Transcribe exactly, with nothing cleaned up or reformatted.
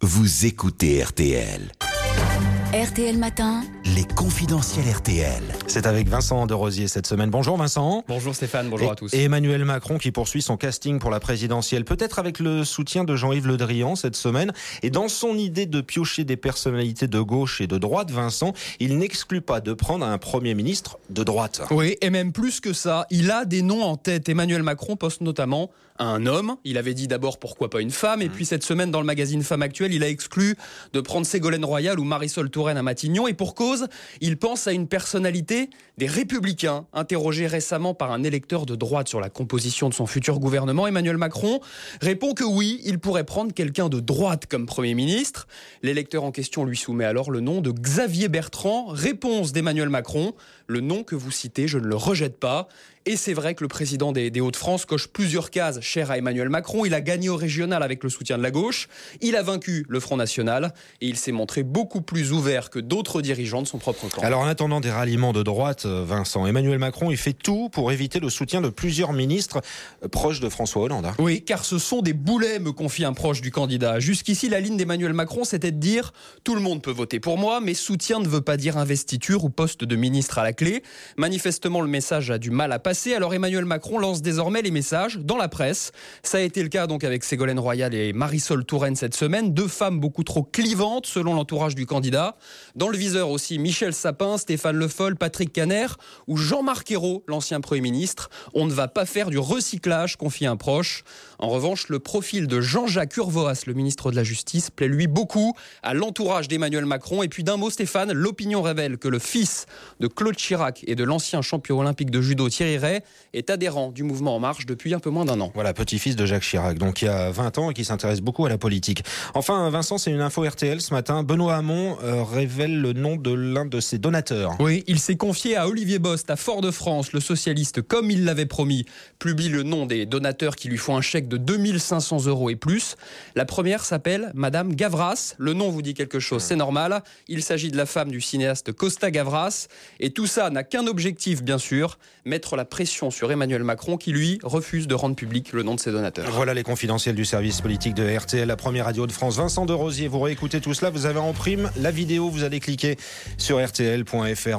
vous écoutez R T L. R T L Matin, Les confidentiels R T L. C'est avec Vincent de Rosier cette semaine. Bonjour Vincent. Bonjour Stéphane, bonjour et, à tous. Et Emmanuel Macron qui poursuit son casting pour la présidentielle, peut-être avec le soutien de Jean-Yves Le Drian cette semaine. Et dans son idée de piocher des personnalités de gauche et de droite, Vincent, il n'exclut pas de prendre un Premier ministre de droite. Oui, et même plus que ça, il a des noms en tête. Emmanuel Macron poste notamment un homme. Il avait dit d'abord pourquoi pas une femme. Et puis cette semaine, dans le magazine Femme Actuelle, il a exclu de prendre Ségolène Royal ou Marisol Touraine à Matignon. Et pour cause, il pense à une personnalité des Républicains. Interrogé récemment par un électeur de droite sur la composition de son futur gouvernement, Emmanuel Macron répond que oui, il pourrait prendre quelqu'un de droite comme Premier ministre. L'électeur en question lui soumet alors le nom de Xavier Bertrand. Réponse d'Emmanuel Macron: le nom que vous citez, je ne le rejette pas. Et c'est vrai que le président des, des Hauts-de-France coche plusieurs cases chères à Emmanuel Macron. Il a gagné au régional avec le soutien de la gauche. Il a vaincu le Front National. Et il s'est montré beaucoup plus ouvert que d'autres dirigeants de son propre camp. Alors en attendant des ralliements de droite, Vincent, Emmanuel Macron, il fait tout pour éviter le soutien de plusieurs ministres proches de François Hollande. Hein. Oui, car ce sont des boulets, me confie un proche du candidat. Jusqu'ici, la ligne d'Emmanuel Macron, c'était de dire « tout le monde peut voter pour moi, mais soutien ne veut pas dire investiture ou poste de ministre à la clé ». Manifestement, le message a du mal à passer. Alors Emmanuel Macron lance désormais les messages dans la presse. Ça a été le cas donc avec Ségolène Royal et Marisol Touraine cette semaine. Deux femmes beaucoup trop clivantes selon l'entourage du candidat. Dans le viseur aussi Michel Sapin, Stéphane Le Foll, Patrick Kanner ou Jean-Marc Ayrault, l'ancien Premier ministre. On ne va pas faire du recyclage, confie un proche. En revanche, le profil de Jean-Jacques Urvoas, le ministre de la Justice, plaît lui beaucoup à l'entourage d'Emmanuel Macron. Et puis d'un mot Stéphane, l'opinion révèle que le fils de Claude Chirac et de l'ancien champion olympique de judo Thierry Rey est adhérent du mouvement En Marche depuis un peu moins d'un an. Voilà, petit-fils de Jacques Chirac, donc il y a vingt ans et qui s'intéresse beaucoup à la politique. Enfin, Vincent, c'est une info R T L ce matin. Benoît Hamon euh, révèle le nom de l'un de ses donateurs. Oui, il s'est confié à Olivier Bost à Fort-de-France. Le socialiste, comme il l'avait promis, publie le nom des donateurs qui lui font un chèque de deux mille cinq cents euros et plus. La première s'appelle Madame Gavras. Le nom vous dit quelque chose, c'est normal. Il s'agit de la femme du cinéaste Costa Gavras. Et tout ça n'a qu'un objectif, bien sûr, mettre la pression sur Emmanuel Macron qui, lui, refuse de rendre public le nom de ses donateurs. Voilà les confidentiels du service politique de R T L, la première radio de France. Vincent de Rosier, vous réécoutez tout cela, vous avez en prime la vidéo, vous allez cliquer sur R T L point F R.